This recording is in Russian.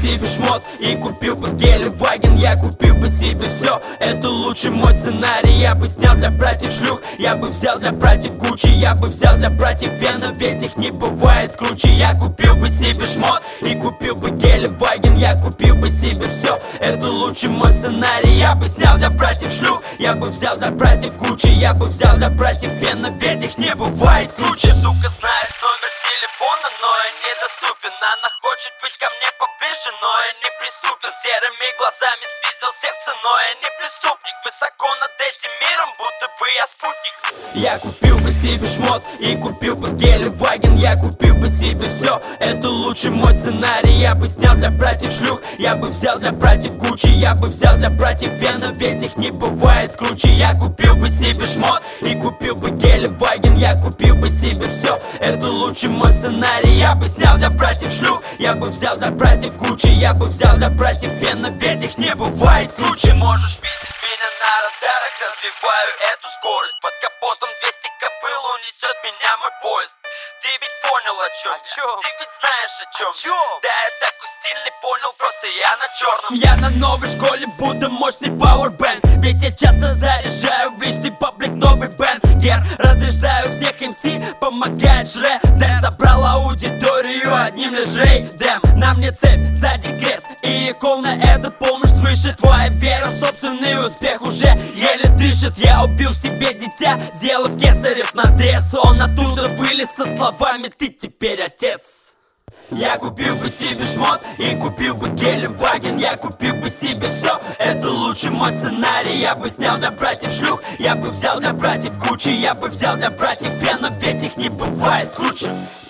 себе шмот и купил бы Гелендваген. Я купил бы себе все, это лучший мой сценарий. Я бы снял для братьев шлюх, я бы взял для братьев Гуччи, я бы взял для братьев Вена, ведь их не бывает круче. Я купил бы себе шмот и купил бы Гелендваген. Я купил бы себе все, это лучший мой сценарий. Я бы снял для братьев шлюх, я бы взял для братьев Гуччи, я бы взял для братьев Вена, ведь их не бывает круче. Сука знает номер телефона, но я недоступен. Она хочет быть ко мне поближе, но я неприступен. Серыми глазами спиздил сердце, но я не преступник. Высоко над этим миром, будто бы я спутник. Я купил бы себе шмот и купил бы Гелендваген. Я купил бы себе все, это лучший мой сценарий. Я бы снял для братьев шлюх, я бы взял для братьев Гуччи, я бы взял для братьев Вена, ведь их не бывает круче. Я купил бы себе шмот и купил бы Гелендваген. Я купил бы себе все, это лучший мой сценарий. Я бы снял для братьев шлюх, я бы взял для братьев Гуччи, я бы взял для братьев Вена, ведь их не бывает круче. Можешь видеть меня на радарах, развиваю эту скорость. Под капотом 200 кобыл унесет меня мой поезд. Ты ведь понял о чем? Ты ведь знаешь о чем? Да, я такой стильный, понял, просто я на черном. Я на новой школе буду мощный пауэрбэнк, ведь я часто заряжаю в личный паблик новый бенгер. Разряжаю всех МС, помогает Шредер. Собрал аудиторию одним лишь рейдом. На мне цепь, сзади крест и икон на этот помощь свыше. Твоя вера в собственный успех уже еле дышит. Я убил себе дитя, сделав кесарев надрез. Он оттуда вылез со словами: ты теперь отец. Я купил бы себе шмот и купил бы Гелендваген. Я купил бы себе все, это лучший мой сценарий. Я бы снял для братьев шлюх, я бы взял для братьев Гуччи, я бы взял для братьев Вена, ведь их не бывает круче.